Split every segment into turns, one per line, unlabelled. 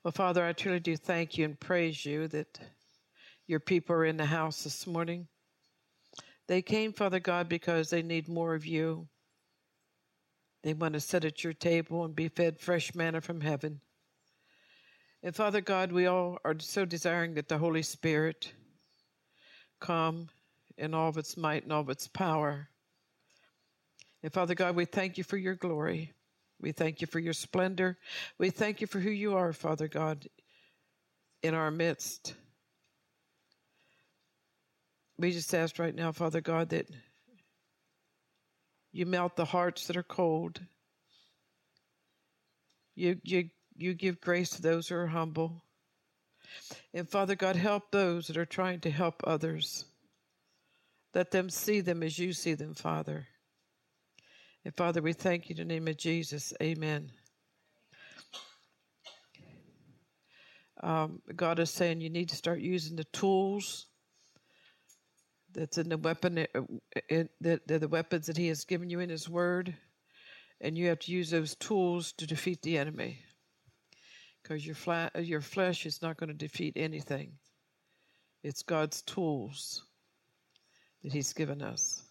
Well, Father, I truly do thank you and praise you that your people are in the house this morning. They came, Father God, because they need more of you. They want to sit at your table and be fed fresh manna from heaven. And Father God, we all are so desiring that the Holy Spirit come in all of its might and all of its power. And Father God, we thank you for your glory. We thank you for your splendor. We thank you for who you are, Father God, in our midst. We just ask right now, Father God, that you melt the hearts that are cold. You give grace to those who are humble. And Father God, help those that are trying to help others. Let them see them as you see them, Father. And Father, we thank you in the name of Jesus. Amen. God is saying you need to start using the tools that's in the weapon, the weapons that he has given you in his word. And you have to use those tools to defeat the enemy. Because your flesh is not going to defeat anything. It's God's tools that he's given us.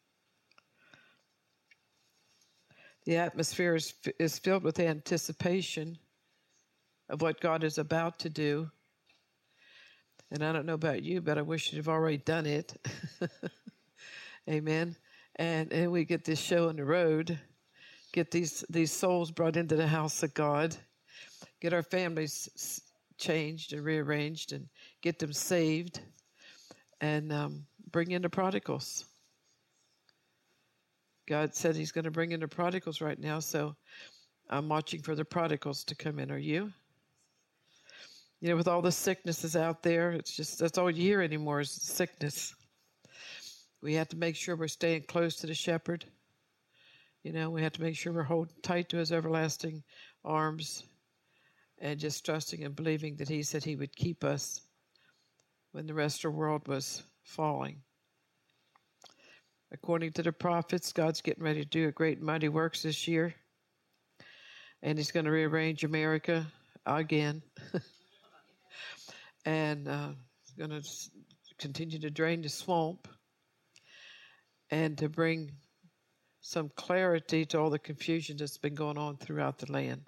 The atmosphere is filled with anticipation of what God is about to do. And I don't know about you, but I wish you'd have already done it. Amen. And we get this show on the road, get these souls brought into the house of God, get our families changed and rearranged and get them saved, and bring in the prodigals. God said he's going to bring in the prodigals right now, so I'm watching for the prodigals to come in. Are you? You know, with all the sicknesses out there, it's just, that's all you hear anymore is sickness. We have to make sure we're staying close to the shepherd. You know, we have to make sure we're holding tight to his everlasting arms and just trusting and believing that he said he would keep us when the rest of the world was falling. According to the prophets, God's getting ready to do a great and mighty works this year. And he's going to rearrange America again. And he's going to continue to drain the swamp and to bring some clarity to all the confusion that's been going on throughout the land.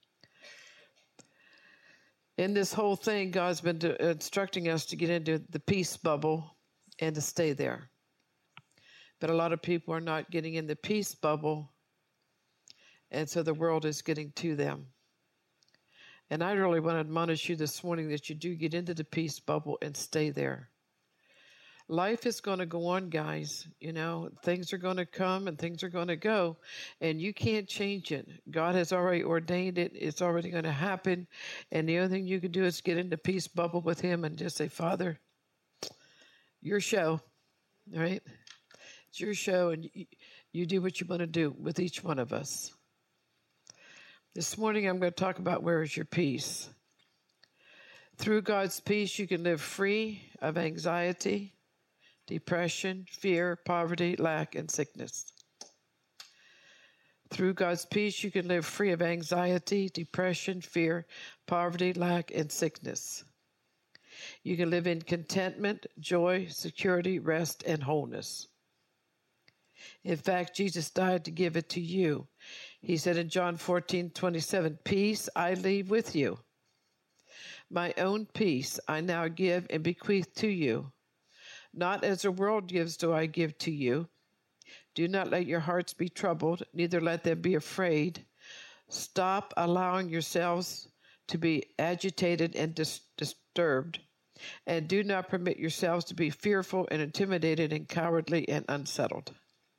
In this whole thing, God's been instructing us to get into the peace bubble and to stay there. But a lot of people are not getting in the peace bubble, and so the world is getting to them. And I really want to admonish you this morning that you do get into the peace bubble and stay there. Life is going to go on, guys. You know, things are going to come and things are going to go, and you can't change it. God has already ordained it. It's already going to happen. And the only thing you can do is get in the peace bubble with him and just say, Father, your show, right? It's your show, and you do what you want to do with each one of us. This morning I'm going to talk about where is your peace. Through God's peace, you can live free of anxiety, depression, fear, poverty, lack, and sickness. Through God's peace, you can live free of anxiety, depression, fear, poverty, lack, and sickness. You can live in contentment, joy, security, rest, and wholeness. In fact, Jesus died to give it to you. He said in John 14:27, peace I leave with you. My own peace I now give and bequeath to you. Not as the world gives do I give to you. Do not let your hearts be troubled, neither let them be afraid. Stop allowing yourselves to be agitated and disturbed, and do not permit yourselves to be fearful and intimidated and cowardly and unsettled.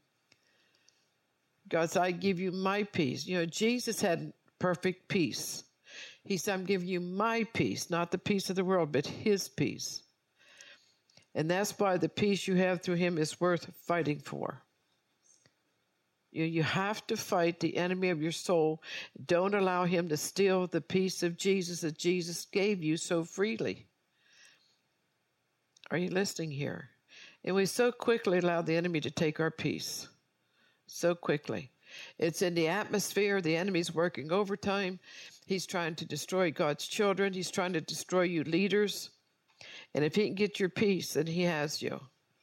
God said, I give you my peace. You know, Jesus had perfect peace. He said, I'm giving you my peace, not the peace of the world, but his peace. And that's why the peace you have through him is worth fighting for. You have to fight the enemy of your soul. Don't allow him to steal the peace of Jesus that Jesus gave you so freely. Are you listening here? And we so quickly allow the enemy to take our peace. So quickly. It's in the atmosphere. The enemy's working overtime. He's trying to destroy God's children. He's trying to destroy you leaders. And if he can get your peace, then he has you.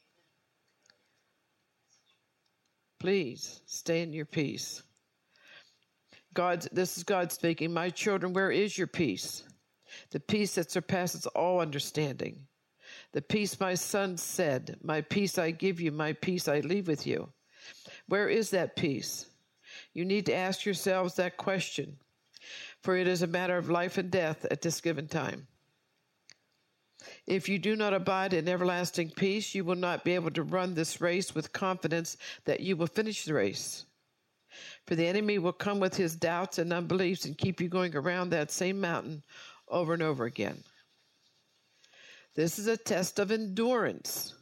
Please stay in your peace. This is God speaking. My children, where is your peace? The peace that surpasses all understanding. The peace my son said, my peace I give you, my peace I leave with you. Where is that peace? You need to ask yourselves that question, for it is a matter of life and death at this given time. If you do not abide in everlasting peace, you will not be able to run this race with confidence that you will finish the race. For the enemy will come with his doubts and unbeliefs and keep you going around that same mountain over and over again. This is a test of endurance.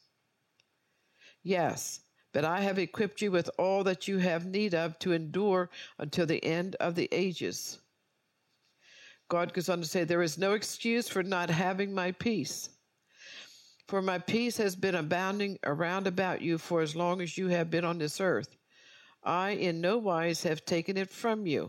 Yes, but I have equipped you with all that you have need of to endure until the end of the ages. God goes on to say, there is no excuse for not having my peace. For my peace has been abounding around about you for as long as you have been on this earth. I in no wise have taken it from you.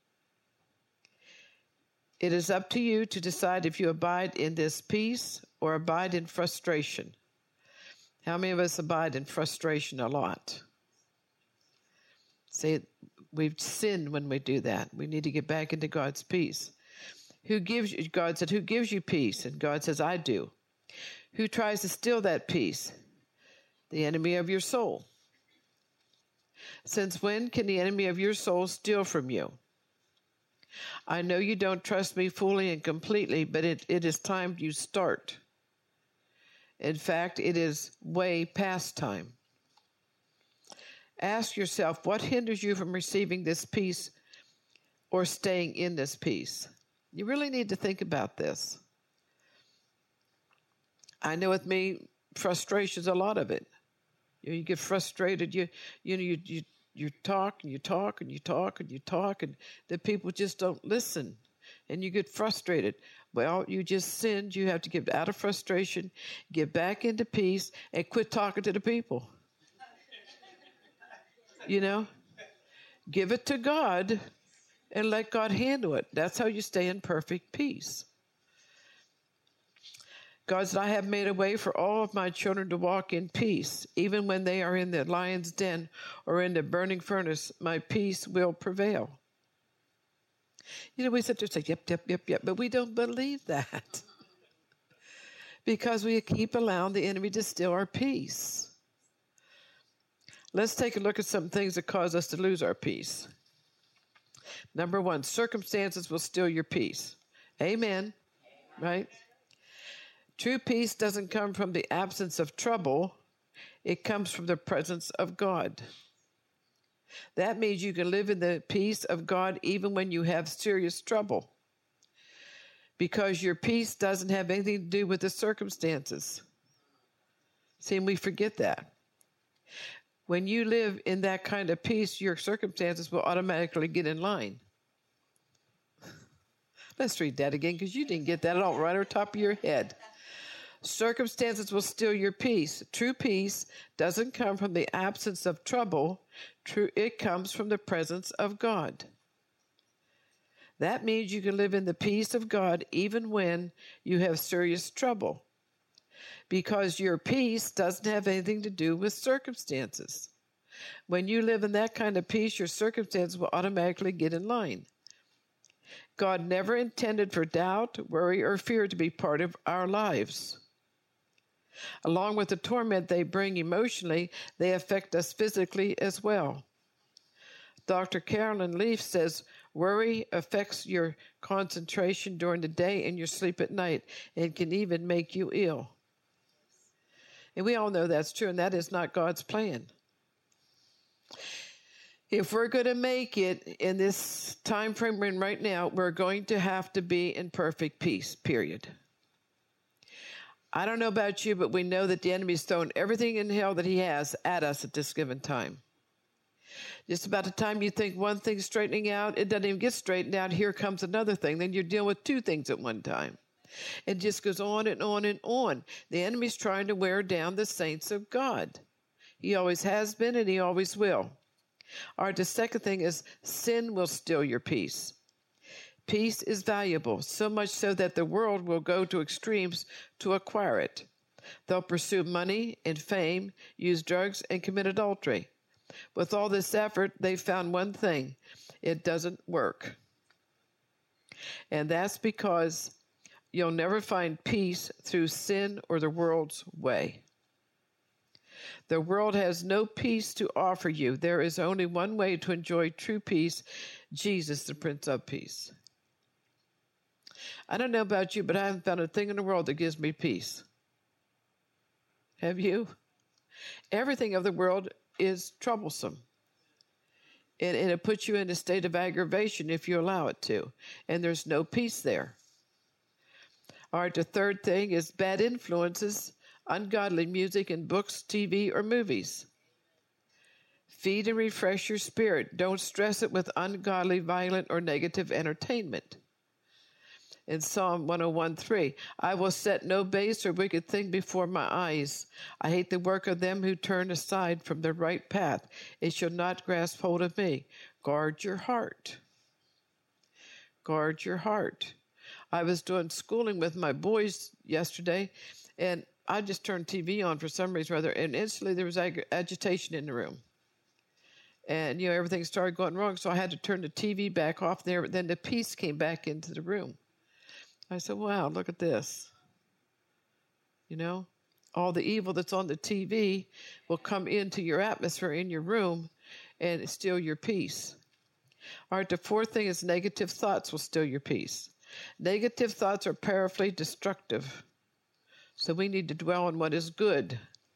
It is up to you to decide if you abide in this peace or abide in frustration. How many of us abide in frustration a lot? See, we've sinned when we do that. We need to get back into God's peace. God said, who gives you peace? And God says, I do. Who tries to steal that peace? The enemy of your soul. Since when can the enemy of your soul steal from you? I know you don't trust me fully and completely, but it is time you start. In fact, it is way past time. Ask yourself, what hinders you from receiving this peace or staying in this peace? You really need to think about this. I know with me, frustration is a lot of it. You get frustrated. You talk and you talk and you talk and you talk, and the people just don't listen, and you get frustrated. Well, you just sinned. You have to get out of frustration, get back into peace, and quit talking to the people. Give it to God and let God handle it. That's how you stay in perfect peace. God said, I have made a way for all of my children to walk in peace. Even when they are in the lion's den or in the burning furnace, my peace will prevail. We sit there and say, yep, but we don't believe that. Because we keep allowing the enemy to steal our peace. Let's take a look at some things that cause us to lose our peace. Number one, circumstances will steal your peace. Amen. Right? True peace doesn't come from the absence of trouble. It comes from the presence of God. That means you can live in the peace of God even when you have serious trouble, because your peace doesn't have anything to do with the circumstances. See, we forget that. When you live in that kind of peace, your circumstances will automatically get in line. Let's read that again, because you didn't get that at all, right on top of your head. Circumstances will steal your peace. True peace doesn't come from the absence of trouble. It comes from the presence of God. That means you can live in the peace of God even when you have serious trouble, because your peace doesn't have anything to do with circumstances. When you live in that kind of peace, your circumstances will automatically get in line. God never intended for doubt, worry, or fear to be part of our lives. Along with the torment they bring emotionally, they affect us physically as well. Dr. Carolyn Leaf says, worry affects your concentration during the day and your sleep at night, and can even make you ill. And we all know that's true, and that is not God's plan. If we're going to make it in this time frame we're in right now, we're going to have to be in perfect peace, period. I don't know about you, but we know that the enemy's thrown everything in hell that he has at us at this given time. Just about the time you think one thing's straightening out, it doesn't even get straightened out. Here comes another thing. Then you're dealing with two things at one time. It just goes on and on and on. The enemy's trying to wear down the saints of God. He always has been, and he always will. All right, the second thing is sin will steal your peace. Peace is valuable, so much so that the world will go to extremes to acquire it. They'll pursue money and fame, use drugs, and commit adultery. With all this effort, they found one thing: it doesn't work. And that's because you'll never find peace through sin or the world's way. The world has no peace to offer you. There is only one way to enjoy true peace: Jesus, the Prince of Peace. I don't know about you, but I haven't found a thing in the world that gives me peace. Have you? Everything of the world is troublesome. And it puts you in a state of aggravation if you allow it to. And there's no peace there. All right, the third thing is bad influences, ungodly music in books, TV, or movies. Feed and refresh your spirit. Don't stress it with ungodly, violent, or negative entertainment. In Psalm 101:3, I will set no base or wicked thing before my eyes. I hate the work of them who turn aside from the right path. It shall not grasp hold of me. Guard your heart. Guard your heart. I was doing schooling with my boys yesterday, and I just turned TV on for some reason or other, and instantly there was agitation in the room. And, everything started going wrong, so I had to turn the TV back off there. Then the peace came back into the room. I said, wow, look at this. All the evil that's on the TV will come into your atmosphere in your room and steal your peace. All right, the fourth thing is negative thoughts will steal your peace. Negative thoughts are powerfully destructive. So we need to dwell on what is good.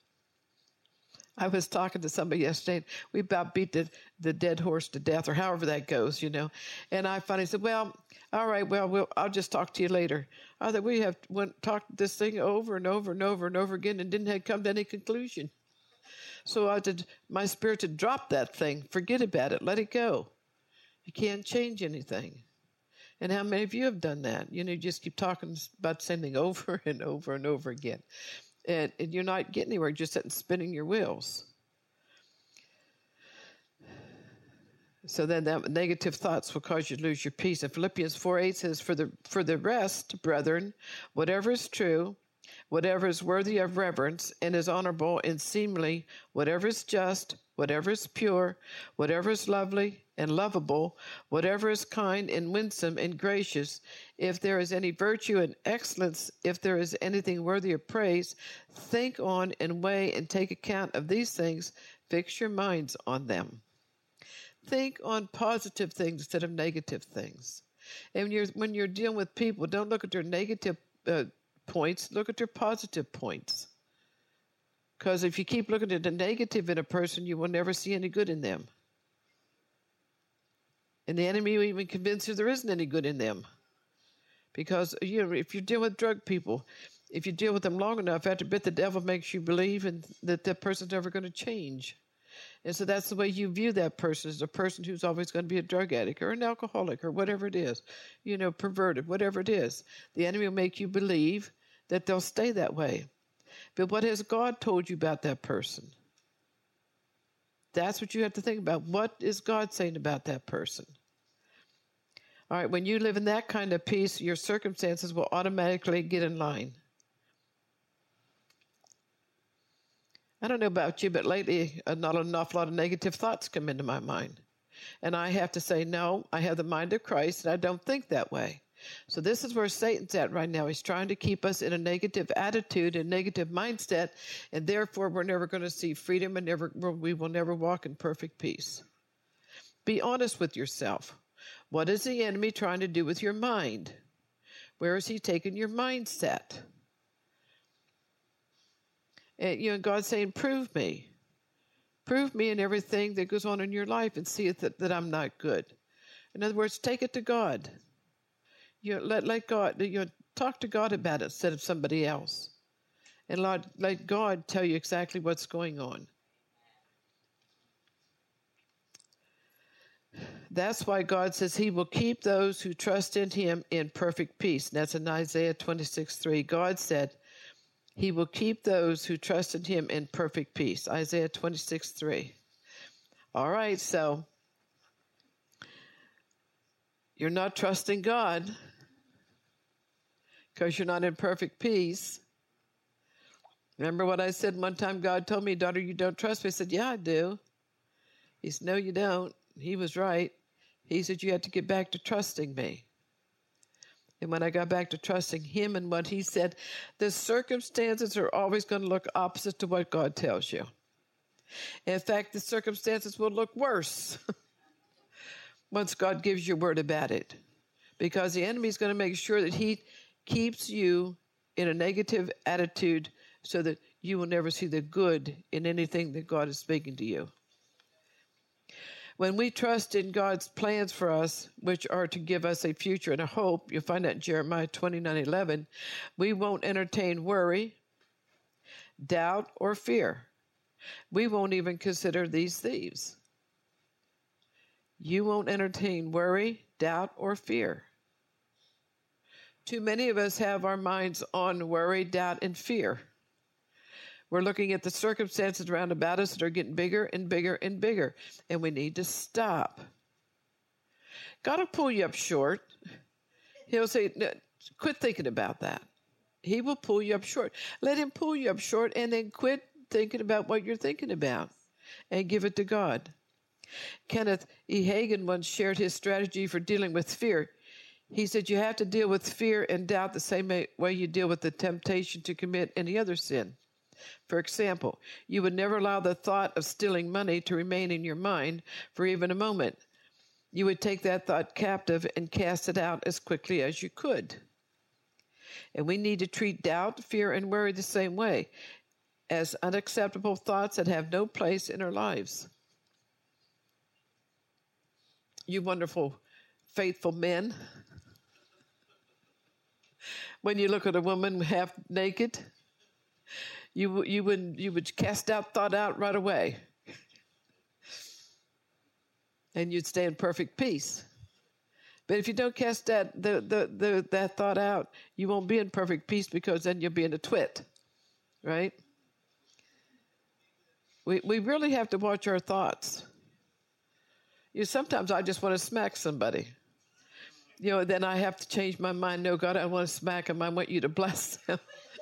I was talking to somebody yesterday, and we about beat the dead horse to death, or however that goes, And I finally said, well, all right, I'll just talk to you later. I thought we have talked this thing over and over and over and over again and didn't come to any conclusion. So my spirit to drop that thing, forget about it, let it go. You can't change anything. And how many of you have done that? You just keep talking about the same thing over and over and over again. And you're not getting anywhere, just sitting spinning your wheels. So then that negative thoughts will cause you to lose your peace. And Philippians 4:8 says, For the rest, brethren, whatever is true, whatever is worthy of reverence and is honorable and seemly, whatever is just, whatever is pure, whatever is lovely and lovable, whatever is kind and winsome and gracious, if there is any virtue and excellence, if there is anything worthy of praise, think on and weigh and take account of these things. Fix your minds on them. Think on positive things instead of negative things. And when you're dealing with people, don't look at their negative points, look at their positive points. Because if you keep looking at the negative in a person, you will never see any good in them. And the enemy will even convince you there isn't any good in them. Because, if you deal with drug people, if you deal with them long enough, after a bit, the devil makes you believe that person's never going to change. And so that's the way you view that person, as a person who's always going to be a drug addict or an alcoholic or whatever it is, perverted, whatever it is. The enemy will make you believe that they'll stay that way. But what has God told you about that person? That's what you have to think about. What is God saying about that person? All right, when you live in that kind of peace, your circumstances will automatically get in line. I don't know about you, but lately not an awful lot of negative thoughts come into my mind. And I have to say, no, I have the mind of Christ, and I don't think that way. So this is where Satan's at right now. He's trying to keep us in a negative attitude and negative mindset, and therefore we're never going to see freedom and we will never walk in perfect peace. Be honest with yourself. What is the enemy trying to do with your mind? Where is he taking your mindset? And God's saying, prove me. Prove me in everything that goes on in your life and see that I'm not good. In other words, take it to God. Let God, talk to God about it instead of somebody else. And let God tell you exactly what's going on. That's why God says he will keep those who trust in him in perfect peace. And that's in Isaiah 26:3. God said he will keep those who trust in him in perfect peace. Isaiah 26:3. All right, so you're not trusting God because you're not in perfect peace. Remember what I said one time? God told me, daughter, you don't trust me. I said, yeah, I do. He said, no, you don't. He was right. He said, you have to get back to trusting me. And when I got back to trusting him and what he said, the circumstances are always going to look opposite to what God tells you. In fact, the circumstances will look worse once God gives you word about it. Because the enemy is going to make sure that he keeps you in a negative attitude so that you will never see the good in anything that God is speaking to you. When we trust in God's plans for us, which are to give us a future and a hope, you'll find that in Jeremiah 29:11, we won't entertain worry, doubt, or fear. We won't even consider these thieves. You won't entertain worry, doubt, or fear. Too many of us have our minds on worry, doubt, and fear. We're looking at the circumstances around about us that are getting bigger and bigger and bigger, and we need to stop. God will pull you up short. He'll say, no, quit thinking about that. He will pull you up short. Let him pull you up short, and then quit thinking about what you're thinking about and give it to God. Kenneth E. Hagin once shared his strategy for dealing with fear. He said, you have to deal with fear and doubt the same way you deal with the temptation to commit any other sin. For example, you would never allow the thought of stealing money to remain in your mind for even a moment. You would take that thought captive and cast it out as quickly as you could. And we need to treat doubt, fear, and worry the same way, as unacceptable thoughts that have no place in our lives. You wonderful, faithful men, when you look at a woman half naked, you would cast that thought out right away. And you'd stay in perfect peace. But if you don't cast that thought out, you won't be in perfect peace, because then you'll be in a twit, right? We really have to watch our thoughts. Sometimes I just want to smack somebody. Then I have to change my mind. No, God, I don't want to smack them. I want you to bless them.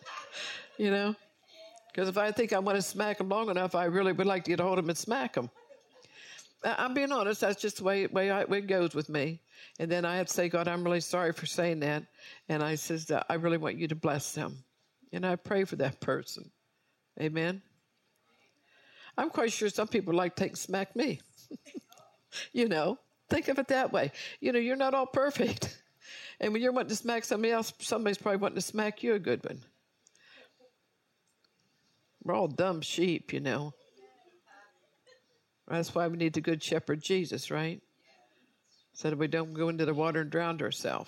Because if I think I want to smack them long enough, I really would like to get a hold of them and smack them. I'm being honest. That's just the way it goes with me. And then I have to say, God, I'm really sorry for saying that. And I says, I really want you to bless them. And I pray for that person. Amen. I'm quite sure some people like to smack me. Think of it that way. You're not all perfect. And when you're wanting to smack somebody else, somebody's probably wanting to smack you a good one. We're all dumb sheep, That's why we need the good shepherd, Jesus, right? So that we don't go into the water and drown ourselves.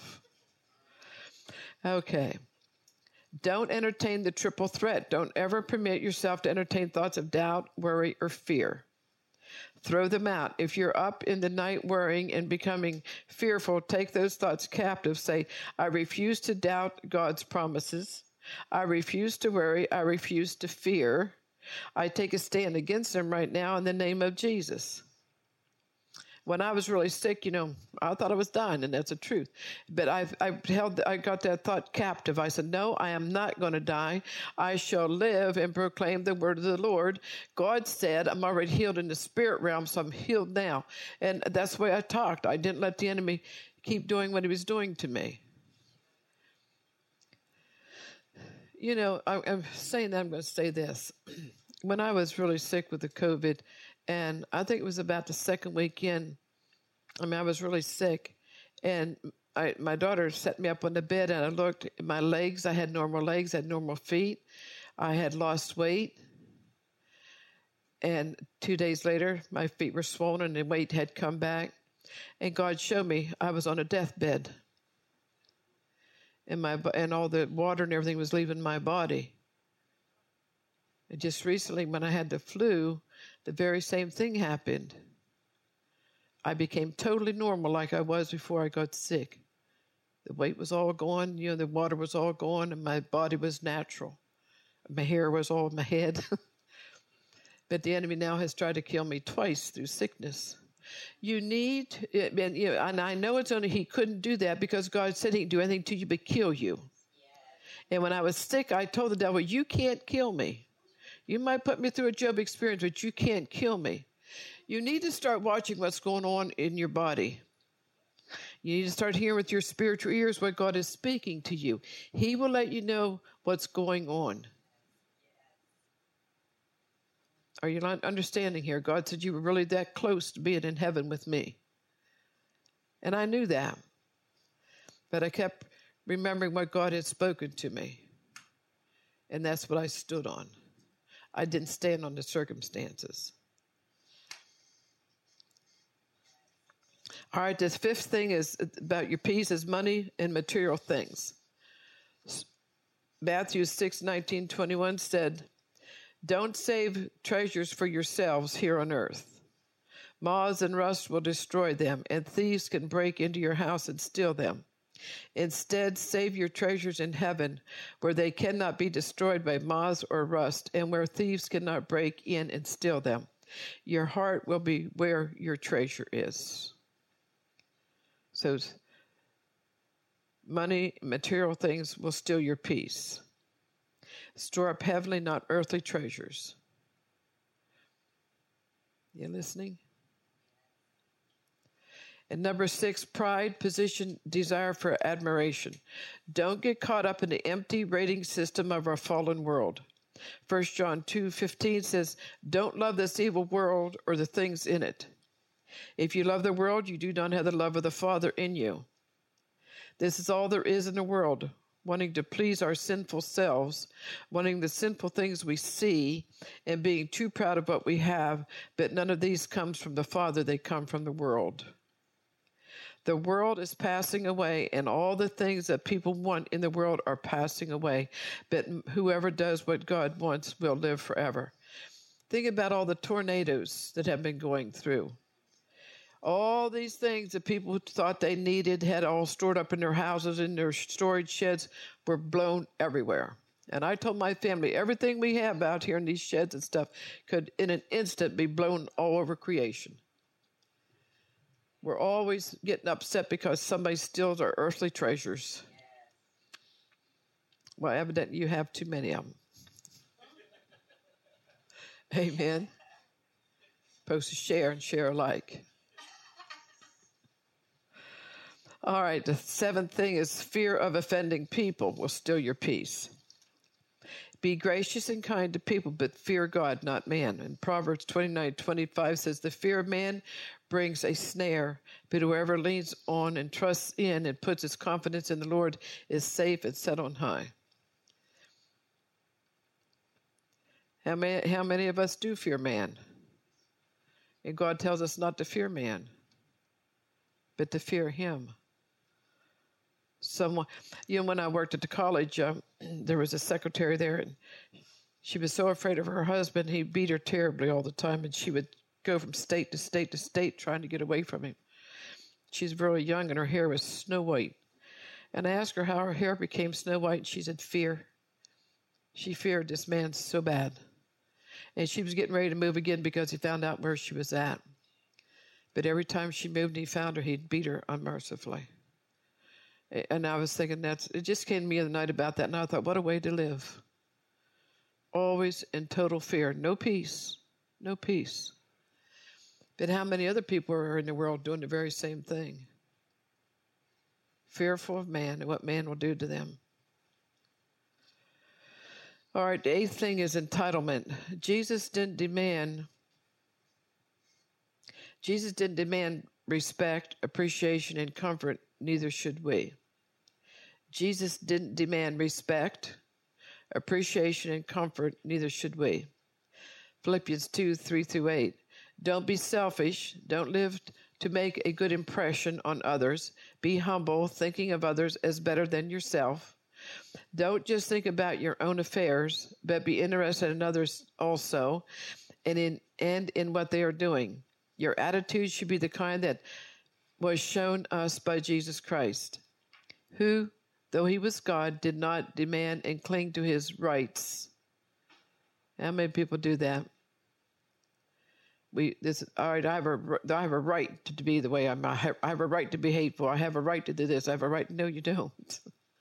Okay. Don't entertain the triple threat. Don't ever permit yourself to entertain thoughts of doubt, worry, or fear. Throw them out. If you're up in the night worrying and becoming fearful, take those thoughts captive. Say, I refuse to doubt God's promises. I refuse to worry. I refuse to fear. I take a stand against them right now in the name of Jesus. When I was really sick, I thought I was dying, and that's the truth. But I got that thought captive. I said, no, I am not going to die. I shall live and proclaim the word of the Lord. God said, I'm already healed in the spirit realm, so I'm healed now. And that's the way I talked. I didn't let the enemy keep doing what he was doing to me. I'm saying that, I'm going to say this. When I was really sick with the COVID, and I think it was about the second weekend, I was really sick, and my daughter set me up on the bed, and I looked at my legs. I had normal legs, I had normal feet. I had lost weight, and 2 days later, my feet were swollen, and the weight had come back, and God showed me I was on a deathbed, and all the water and everything was leaving my body. And just recently, when I had the flu, the very same thing happened. I became totally normal like I was before I got sick. The weight was all gone, the water was all gone, and my body was natural. My hair was all in my head. But the enemy now has tried to kill me twice through sickness. You need, and I know it's only, he couldn't do that because God said he can do anything to you but kill you. And when I was sick, I told the devil, you can't kill me. You might put me through a Job experience, but you can't kill me. You need to start watching what's going on in your body. You need to start hearing with your spiritual ears what God is speaking to you. He will let you know what's going on. Are you not understanding here? God said you were really that close to being in heaven with me. And I knew that. But I kept remembering what God had spoken to me. And that's what I stood on. I didn't stand on the circumstances. All right, this fifth thing is about your peace is money and material things. Matthew 6:19-21 said, don't save treasures for yourselves here on earth. Moths and rust will destroy them, and thieves can break into your house and steal them. Instead, save your treasures in heaven, where they cannot be destroyed by moths or rust, and where thieves cannot break in and steal them. Your heart will be where your treasure is. So, money, material things will steal your peace. Store up heavenly, not earthly treasures. You listening? And number 6, pride, position, desire for admiration. Don't get caught up in the empty rating system of our fallen world. 1 John 2:15 says, don't love this evil world or the things in it. If you love the world, you do not have the love of the Father in you. This is all there is in the world, wanting to please our sinful selves, wanting the sinful things we see, and being too proud of what we have, but none of these comes from the Father, they come from the world. The world is passing away, and all the things that people want in the world are passing away, but whoever does what God wants will live forever. Think about all the tornadoes that have been going through. All these things that people thought they needed, had all stored up in their houses, in their storage sheds, were blown everywhere. And I told my family, everything we have out here in these sheds and stuff could in an instant be blown all over creation. We're always getting upset because somebody steals our earthly treasures. Well, evidently you have too many of them. Amen. Supposed to share and share alike. All right, the 7th thing is fear of offending people will steal your peace. Be gracious and kind to people, but fear God, not man. And Proverbs 29:25 says, the fear of man brings a snare, but whoever leans on and trusts in and puts his confidence in the Lord is safe and set on high. How many of us do fear man? And God tells us not to fear man, but to fear him. Someone, when I worked at the college, there was a secretary there, and she was so afraid of her husband. He beat her terribly all the time, and she would go from state to state to state trying to get away from him. She's really young, and her hair was snow white. And I asked her how her hair became snow white, and she said, fear. She feared this man so bad. And she was getting ready to move again because he found out where she was at. But every time she moved and he found her, he'd beat her unmercifully. And I was thinking, it just came to me the night about that, and I thought, what a way to live. Always in total fear. No peace. No peace. But how many other people are in the world doing the very same thing? Fearful of man and what man will do to them. All right, the 8th thing is entitlement. Jesus didn't demand respect, appreciation, and comfort, neither should we. Jesus didn't demand respect, appreciation, and comfort, neither should we. Philippians 2:3-8. Don't be selfish. Don't live to make a good impression on others. Be humble, thinking of others as better than yourself. Don't just think about your own affairs, but be interested in others also, and in what they are doing. Your attitude should be the kind that was shown us by Jesus Christ, who, though he was God, did not demand and cling to his rights. How many people do that? All right, I have a right to be the way I'm. I have a right to be hateful. I have a right to do this. I have a right. No, you don't.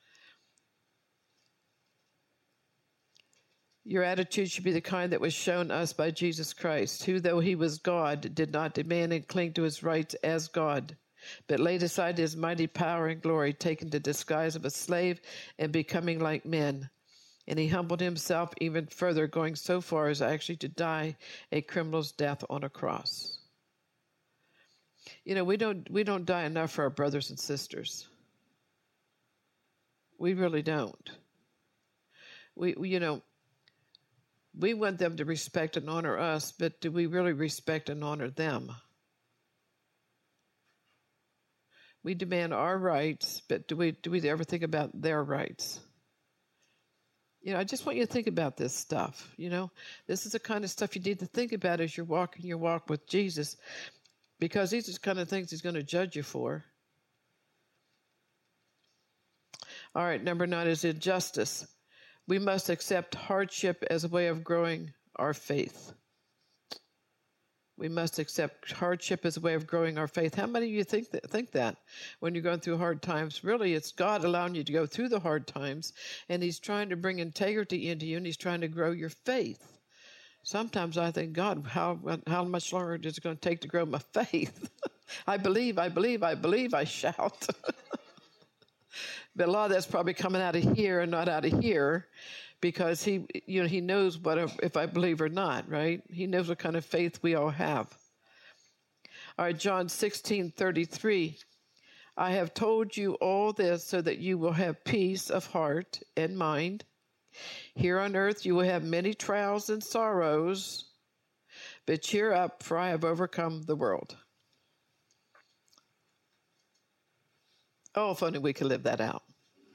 Your attitude should be the kind that was shown us by Jesus Christ, who, though he was God, did not demand and cling to his rights as God, but laid aside his mighty power and glory, taking the disguise of a slave and becoming like men. And he humbled himself even further, going so far as actually to die a criminal's death on a cross. You know, we don't die enough for our brothers and sisters. We really don't. We want them to respect and honor us, but do we really respect and honor them? We demand our rights, but do we ever think about their rights? You know, I just want you to think about this stuff. You know, this is the kind of stuff you need to think about as you're walking your walk with Jesus, because these are the kind of things he's going to judge you for. All right, number 9 is injustice. We must accept hardship as a way of growing our faith. We must accept hardship as a way of growing our faith. How many of you think that when you're going through hard times? Really, it's God allowing you to go through the hard times, and he's trying to bring integrity into you, and he's trying to grow your faith. Sometimes I think, God, how much longer is it going to take to grow my faith? I believe, I shout. But a lot of that's probably coming out of here and not out of here, because he knows if I believe or not, right? He knows what kind of faith we all have. All right, John 16:33. I have told you all this so that you will have peace of heart and mind. Here on earth you will have many trials and sorrows, but cheer up, for I have overcome the world. Oh, if only we could live that out.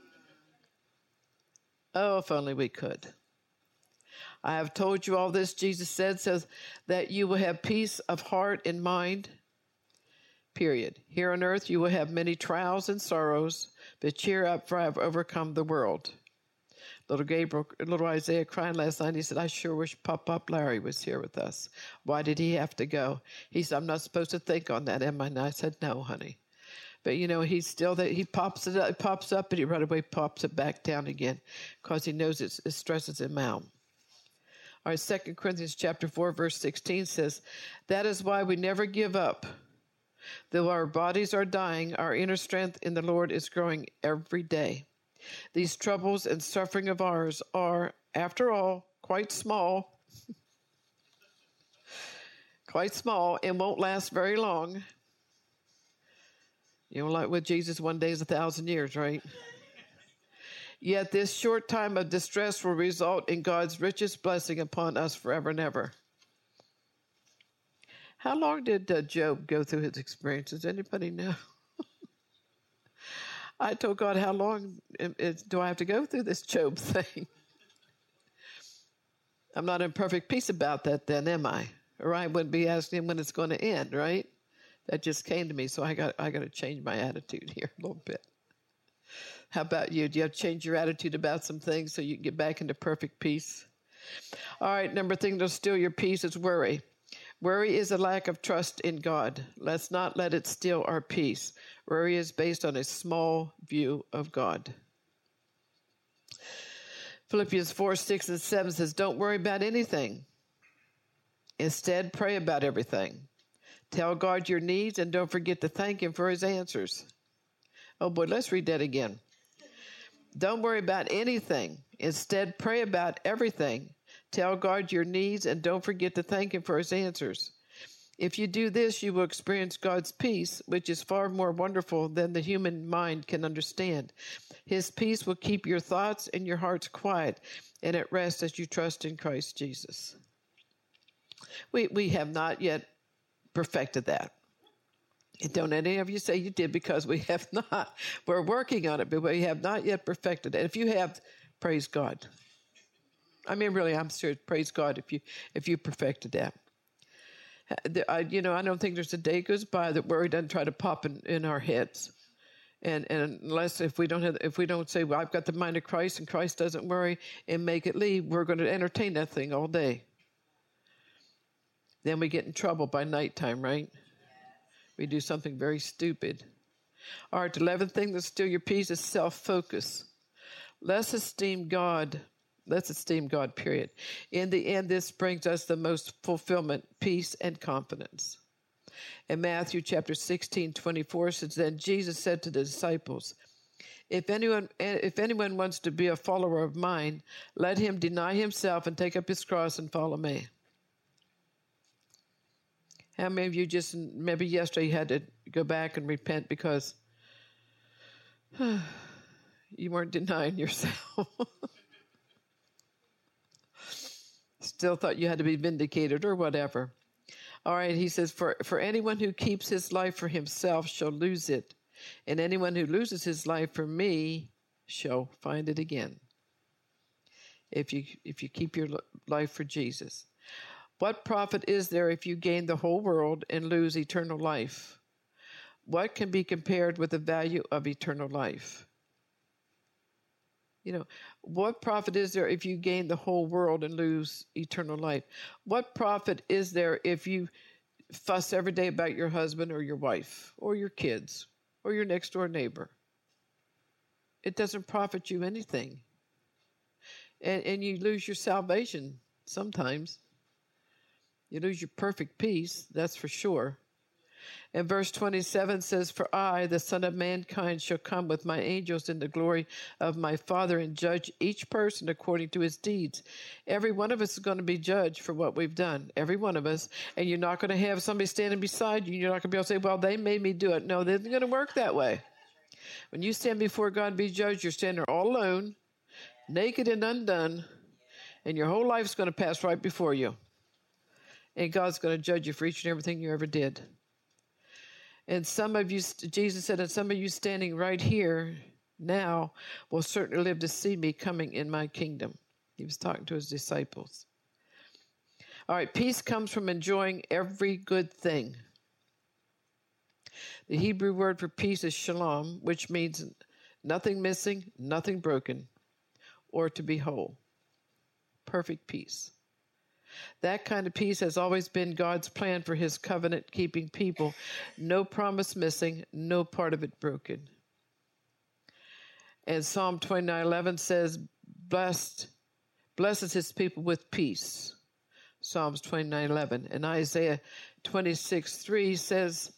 Oh, if only we could. I have told you all this, Jesus said, so that you will have peace of heart and mind, period. Here on earth you will have many trials and sorrows, but cheer up, for I have overcome the world. Little Isaiah crying last night. He said, I sure wish Pop Larry was here with us. Why did he have to go? He said, I'm not supposed to think on that, am I? And I said, no, honey. But, you know, he's still there. He pops up, and he right away pops it back down again, because he knows it stresses him out. All right, 2 Corinthians chapter 4, verse 16 says, that is why we never give up. Though our bodies are dying, our inner strength in the Lord is growing every day. These troubles and suffering of ours are, after all, quite small, and won't last very long. You know, like with Jesus, 1 day is 1,000 years, right? Yet this short time of distress will result in God's richest blessing upon us forever and ever. How long did Job go through his experiences? Anybody know? I told God, how long do I have to go through this Job thing? I'm not in perfect peace about that then, am I? Or I wouldn't be asking him when it's going to end, right? That just came to me, so I got to change my attitude here a little bit. How about you? Do you have to change your attitude about some things so you can get back into perfect peace? All right, number thing that'll steal your peace is worry. Worry is a lack of trust in God. Let's not let it steal our peace. Worry is based on a small view of God. Philippians 4, 6, and 7 says, don't worry about anything. Instead, pray about everything. Tell God your needs, and don't forget to thank him for his answers. Oh boy, let's read that again. Don't worry about anything. Instead, pray about everything. Tell God your needs, and don't forget to thank him for his answers. If you do this, you will experience God's peace, which is far more wonderful than the human mind can understand. His peace will keep your thoughts and your hearts quiet and at rest as you trust in Christ Jesus. We have not yet perfected that. And don't any of you say you did, because we have not. We're working on it, but we have not yet perfected it. If you have, praise God. I mean, really, I'm serious. Praise God if you perfected that. I don't think there's a day goes by that worry doesn't try to pop in our heads. And unless if we don't say, well, I've got the mind of Christ, and Christ doesn't worry, and make it leave, we're going to entertain that thing all day. Then we get in trouble by nighttime, right? We do something very stupid. All right, the 11th thing to steal your peace is self-focus. Let's esteem God, period. In the end, this brings us the most fulfillment, peace, and confidence. In Matthew chapter 16:24 says, then Jesus said to the disciples, if anyone wants to be a follower of mine, let him deny himself and take up his cross and follow me. How many of you just, maybe yesterday you had to go back and repent because you weren't denying yourself? Still thought you had to be vindicated or whatever. All right, he says, for anyone who keeps his life for himself shall lose it, and anyone who loses his life for me shall find it again. If you keep your life for Jesus. What profit is there if you gain the whole world and lose eternal life? What can be compared with the value of eternal life? You know, what profit is there if you gain the whole world and lose eternal life? What profit is there if you fuss every day about your husband or your wife or your kids or your next door neighbor? It doesn't profit you anything. And you lose your salvation sometimes. You lose your perfect peace, that's for sure. And verse 27 says, for I, the Son of Mankind, shall come with my angels in the glory of my Father and judge each person according to his deeds. Every one of us is going to be judged for what we've done. Every one of us. And you're not going to have somebody standing beside you. You're not going to be able to say, well, they made me do it. No, it isn't going to work that way. When you stand before God and be judged, you're standing there all alone, naked and undone, and your whole life's going to pass right before you. And God's going to judge you for each and everything you ever did. And some of you, Jesus said, and some of you standing right here now will certainly live to see me coming in my kingdom. He was talking to his disciples. All right, peace comes from enjoying every good thing. The Hebrew word for peace is shalom, which means nothing missing, nothing broken, or to be whole. Perfect peace. That kind of peace has always been God's plan for his covenant-keeping people. No promise missing, no part of it broken. And Psalm 29:11 says, blesses his people with peace. Psalms 29:11. And Isaiah 26:3 says,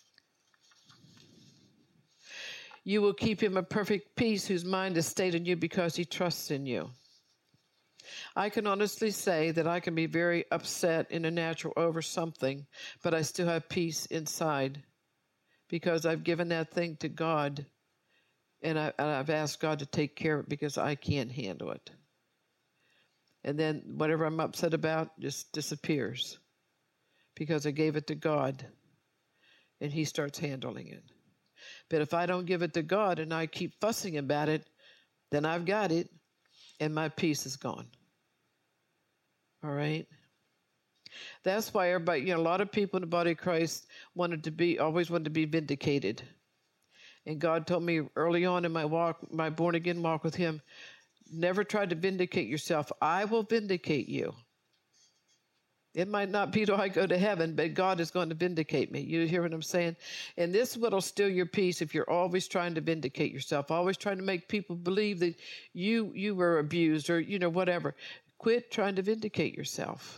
you will keep him a perfect peace whose mind is stayed on you because he trusts in you. I can honestly say that I can be very upset in a natural over something, but I still have peace inside because I've given that thing to God, and I've asked God to take care of it because I can't handle it. And then whatever I'm upset about just disappears because I gave it to God, and he starts handling it. But if I don't give it to God and I keep fussing about it, then I've got it, and my peace is gone. All right. That's why everybody, a lot of people in the body of Christ always wanted to be vindicated. And God told me early on in my born again walk with him, never try to vindicate yourself. I will vindicate you. It might not be till I go to heaven, but God is going to vindicate me. You hear what I'm saying? And this is what will steal your peace if you're always trying to vindicate yourself, always trying to make people believe that you were abused or, whatever. Quit trying to vindicate yourself.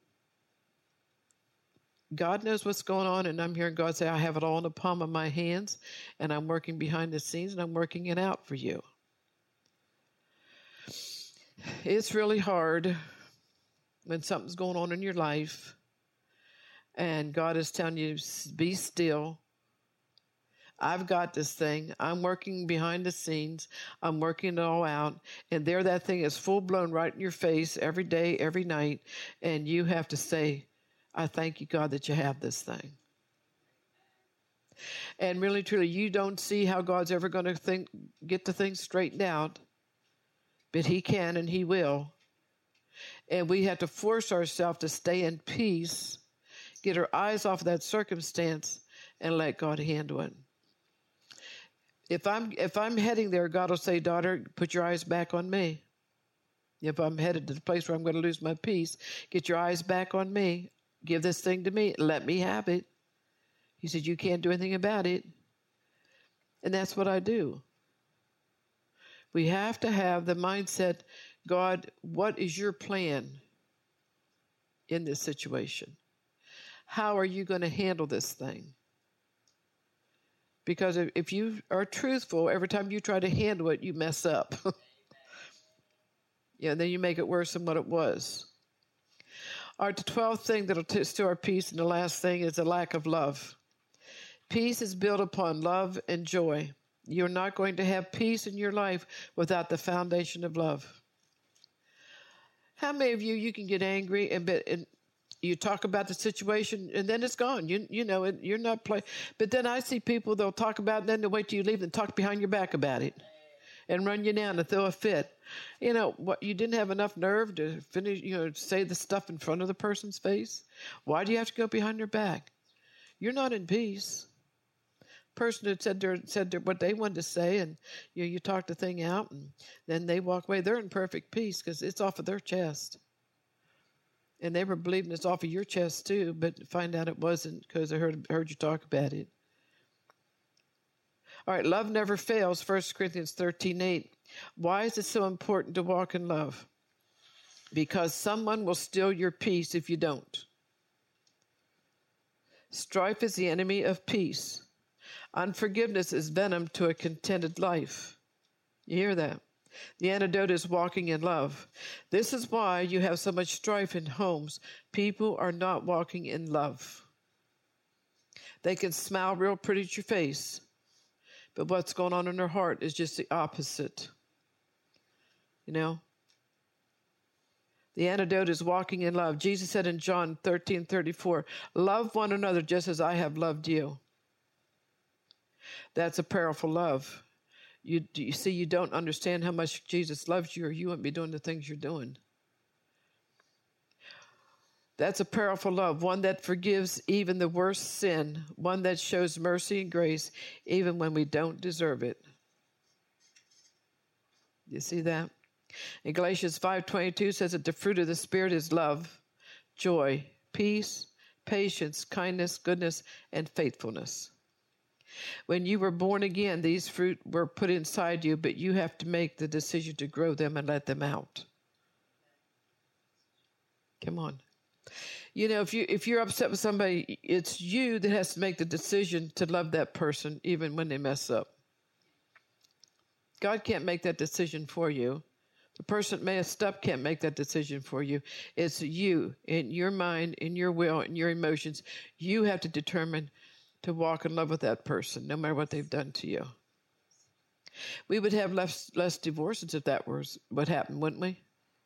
God knows what's going on, and I'm hearing God say, I have it all in the palm of my hands, and I'm working behind the scenes, and I'm working it out for you. It's really hard when something's going on in your life, and God is telling you, be still. I've got this thing. I'm working behind the scenes. I'm working it all out. And there that thing is full-blown right in your face every day, every night. And you have to say, I thank you, God, that you have this thing. And really, truly, you don't see how God's ever going to get the thing straightened out. But he can and he will. And we have to force ourselves to stay in peace, get our eyes off of that circumstance, and let God handle it. If I'm heading there, God will say, daughter, put your eyes back on me. If I'm headed to the place where I'm going to lose my peace, get your eyes back on me. Give this thing to me. Let me have it. He said, you can't do anything about it. And that's what I do. We have to have the mindset, God, what is your plan in this situation? How are you going to handle this thing? Because if you are truthful, every time you try to handle it, you mess up. Yeah, and then you make it worse than what it was. All right, the 12th thing that will steal our peace, and the last thing is a lack of love. Peace is built upon love and joy. You're not going to have peace in your life without the foundation of love. How many of you can get angry and you talk about the situation and then it's gone? You know it. You're not playing. But then I see people, they'll talk about it and then they'll wait till you leave and talk behind your back about it and run you down and throw a fit. You know, what, you didn't have enough nerve to finish, say the stuff in front of the person's face? Why do you have to go behind their back? You're not in peace. Person that said what they wanted to say, and you talk the thing out, and then they walk away. They're in perfect peace because it's off of their chest. And they were believing it's off of your chest too, but find out it wasn't because I heard you talk about it. All right, love never fails, 1 Corinthians 13:8. Why is it so important to walk in love? Because someone will steal your peace if you don't. Strife is the enemy of peace. Unforgiveness is venom to a contented life. You hear that? The antidote is walking in love. This is why you have so much strife in homes. People are not walking in love. They can smile real pretty at your face, but what's going on in their heart is just the opposite. You know? The antidote is walking in love. Jesus said in John 13:34, love one another just as I have loved you. That's a powerful love. You see, you don't understand how much Jesus loves you, or you wouldn't be doing the things you're doing. That's a powerful love, one that forgives even the worst sin, one that shows mercy and grace even when we don't deserve it. You see that? And Galatians 5:22 says that the fruit of the Spirit is love, joy, peace, patience, kindness, goodness, and faithfulness. When you were born again, these fruit were put inside you, but you have to make the decision to grow them and let them out. Come on. You know, if you're upset with somebody, it's you that has to make the decision to love that person even when they mess up. God can't make that decision for you. The person that may have stepped can't make that decision for you. It's you, in your mind, in your will, in your emotions. You have to determine to walk in love with that person, no matter what they've done to you. We would have less divorces if that was what happened, wouldn't we?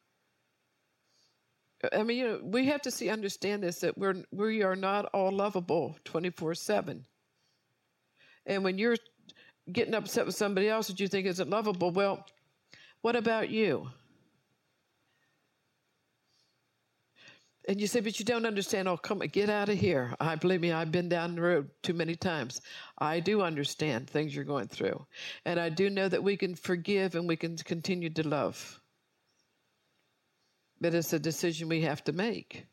I mean, we have to understand this, that we are not all lovable 24/7. And when you're getting upset with somebody else that you think isn't lovable, well, what about you? And you say, but you don't understand. Oh, come on, get out of here. Believe me, I've been down the road too many times. I do understand things you're going through. And I do know that we can forgive and we can continue to love. But it's a decision we have to make.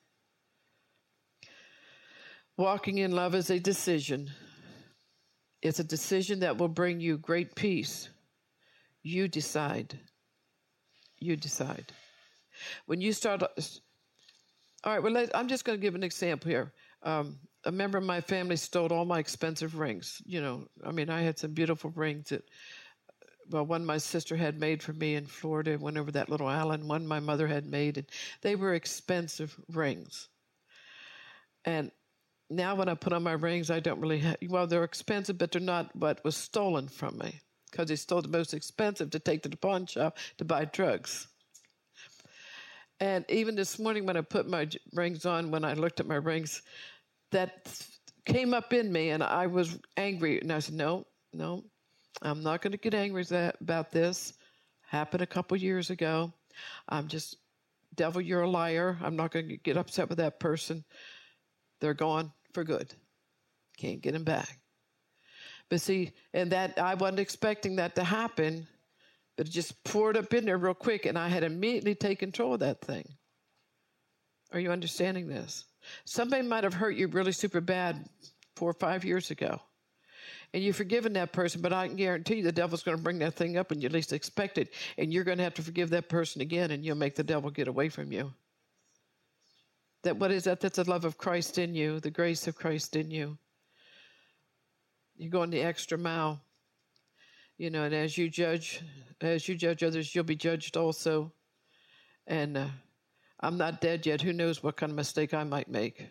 Walking in love is a decision. It's a decision that will bring you great peace. You decide. You decide. When you start... All right, well, I'm just going to give an example here. A member of my family stole all my expensive rings. I had some beautiful rings that, one my sister had made for me in Florida, went over that little island, one my mother had made, and they were expensive rings. And now when I put on my rings, I don't really they're expensive, but they're not what was stolen from me, because they stole the most expensive to take to the pawn shop to buy drugs. And even this morning when I put my rings on, when I looked at my rings, that came up in me and I was angry. And I said, no, I'm not going to get angry about this. Happened a couple years ago. Devil, you're a liar. I'm not going to get upset with that person. They're gone for good. Can't get them back. But see, and that I wasn't expecting that to happen. But it just poured up in there real quick, and I had immediately taken control of that thing. Are you understanding this? Somebody might have hurt you really super bad 4 or 5 years ago. And you've forgiven that person, but I can guarantee you the devil's going to bring that thing up when you least expect it. And you're going to have to forgive that person again, and you'll make the devil get away from you. What is that? That's the love of Christ in you, the grace of Christ in you. You're going the extra mile. And as you judge others, you'll be judged also. And I'm not dead yet. Who knows what kind of mistake I might make?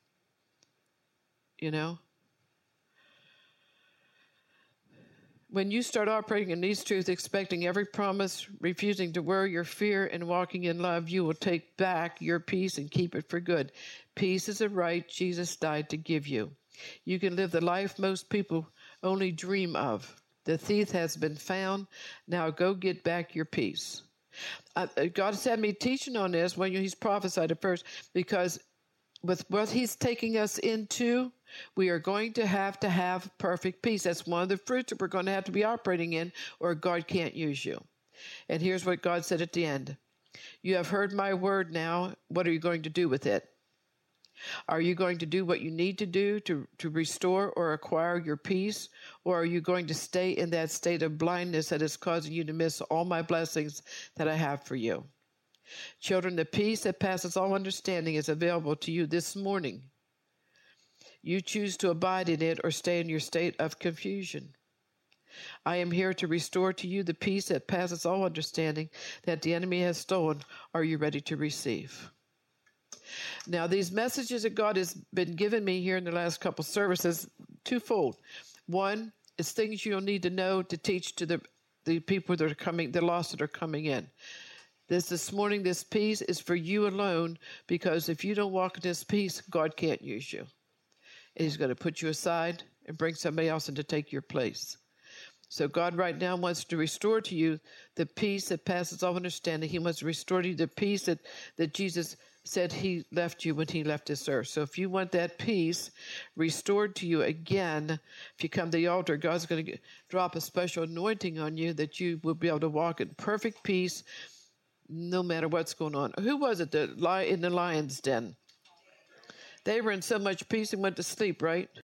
When you start operating in these truths, expecting every promise, refusing to worry or fear, and walking in love, you will take back your peace and keep it for good. Peace is a right Jesus died to give you. You can live the life most people only dream of. The thief has been found. Now go get back your peace. God has had me teaching on this when He's prophesied at first, because with what He's taking us into, we are going to have perfect peace. That's one of the fruits that we're going to have to be operating in, or God can't use you. And here's what God said at the end. You have heard my word now. What are you going to do with it? Are you going to do what you need to do to restore or acquire your peace? Or are you going to stay in that state of blindness that is causing you to miss all my blessings that I have for you? Children, the peace that passes all understanding is available to you this morning. You choose to abide in it or stay in your state of confusion. I am here to restore to you the peace that passes all understanding that the enemy has stolen. Are you ready to receive? Now, these messages that God has been giving me here in the last couple of services, twofold. One is things you'll need to know to teach to the people that are coming, the lost that are coming in. This morning, this peace is for you alone, because if you don't walk in this peace, God can't use you. And He's going to put you aside and bring somebody else in to take your place. So God right now wants to restore to you the peace that passes all understanding. He wants to restore to you the peace that Jesus said He left you when He left this earth. So if you want that peace restored to you again, if you come to the altar, God's going to drop a special anointing on you that you will be able to walk in perfect peace no matter what's going on. Who was it that in the lion's den? They were in so much peace and went to sleep, right?